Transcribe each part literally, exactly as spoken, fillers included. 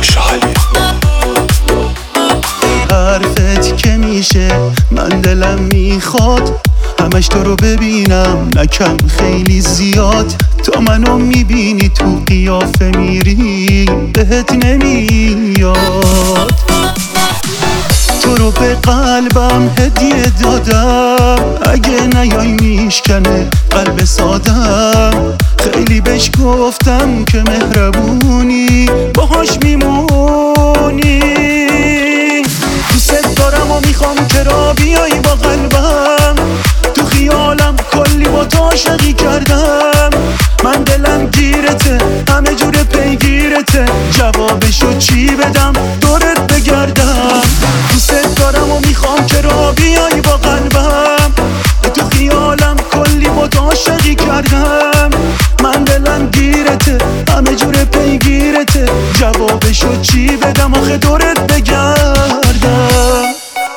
حرفت که میشه من دلم میخواد همش تو رو ببینم نکم خیلی زیاد. تا منو میبینی تو قیافه میری بهت نمیاد. تو رو به قلبم هدیه دادم اگه نیای میشکنه قلب سادم. خیلی بهش گفتم که مهربونی باهاش میمونی. دوست دارم و میخوام که را بیایی با قلبم. تو خیالم کلی با تو عاشقی کردم. من دلم گیرته همه جور پیگیرته. جوابشو چی بدم دورت بگردم. دوست دارم و میخوام که را بیایی با قلبم. تو خیالم کلی با تو عاشقی کردم. من دلم گیرته همه جور پیگیرته. جوابشو چی بدم آخه دورت بگردم.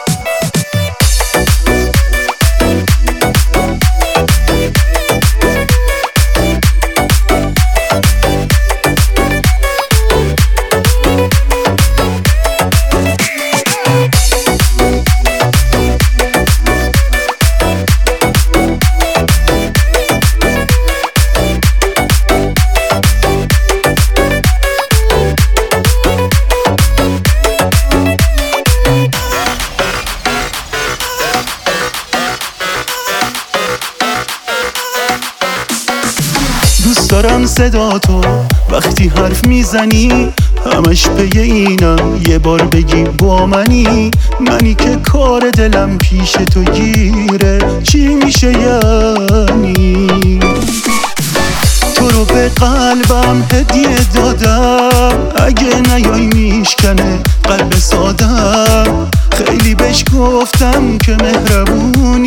دوست دارم صدا تو وقتی حرف میزنی همش پی اینم یه بار بگی با منی. منی که کار دلم پیش تو گیره چی میشه یعنی. تو رو به قلبم هدیه دادم اگه نیای میشکنه قلب سادم. خیلی بهش گفتم که مهربونی